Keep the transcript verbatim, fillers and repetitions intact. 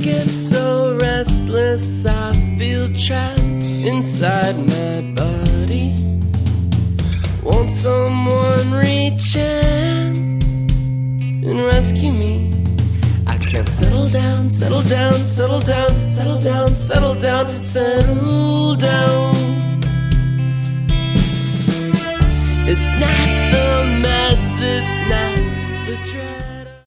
get so restless, I feel trapped inside my body. Won't someone reach in and rescue me? I can't settle down, settle down, settle down, settle down, settle down, settle down.